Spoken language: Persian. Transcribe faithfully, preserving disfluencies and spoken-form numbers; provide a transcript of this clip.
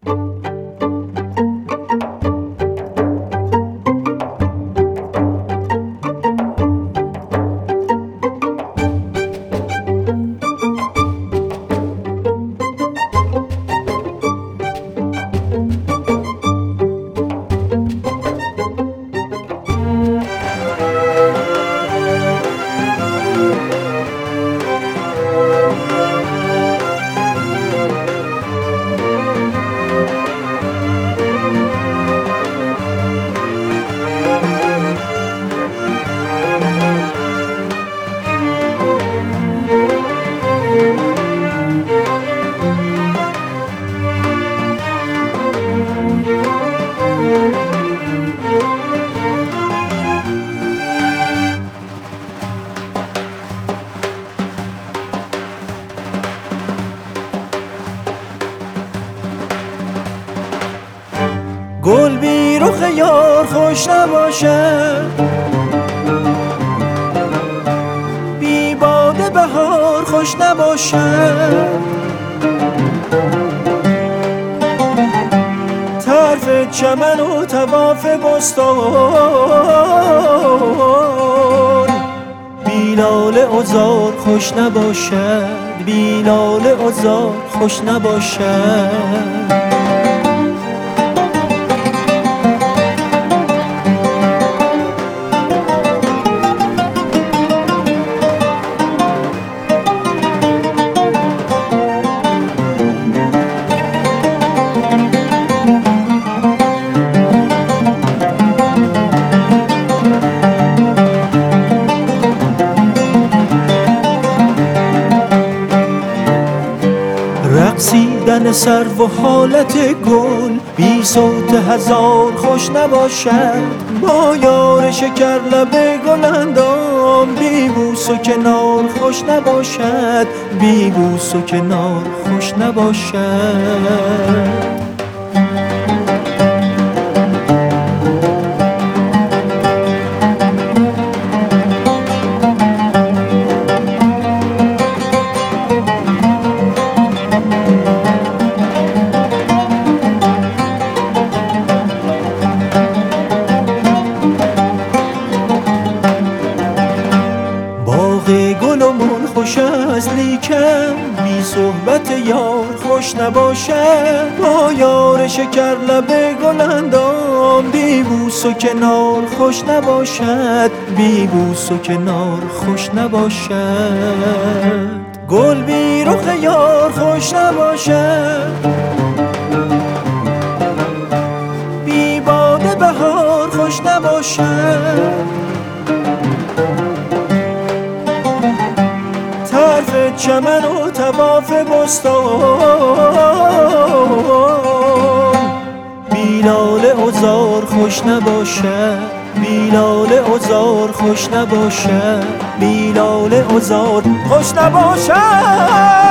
گل بی رخ یار خوش نباشد، بی باد بهار خوش نباشد. طرف چمن و طواف بستان، بی لاله عذار خوش نباشد، بی لاله عذار خوش نباشد. رقصیدن سرو و حالت گل، بی صوت هزار خوش نباشد. با یار شکر لب گل اندام، بی بوس و کنار خوش نباشد، بی بوس و کنار خوش نباشد. گلمون خوش است لیکن بی صحبت یار خوش نباشد. با یار شکر لب گل اندام، بی بوس و کنار خوش نباشد، بی بوس و کنار خوش نباشد. گل بی رخ یار خوش نباشد، بی باد بهار خوش نباشد. طرف چمن و طواف بستان، بی لاله عذار خوش نباشد، بی لاله عذار خوش نباشد، بی لاله عذار خوش نباشد.